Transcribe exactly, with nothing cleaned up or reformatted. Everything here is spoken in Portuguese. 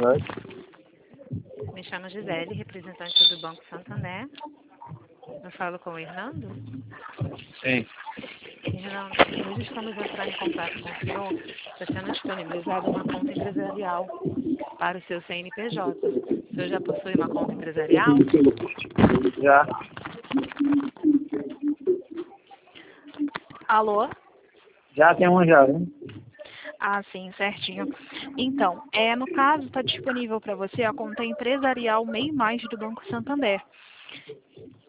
tarde. Me chamo Gisele, representante do Banco Santander. Eu falo com o Hernando. Sim. Hernando, nós estamos entrando em contato com o senhor. Está sendo disponibilizada uma conta empresarial para o seu C N P J. O senhor já possui uma conta empresarial? Já. Alô? Já tem um já, viu? Ah, sim, certinho. Então, é, no caso, está disponível para você a conta empresarial MEI Mais do Banco Santander.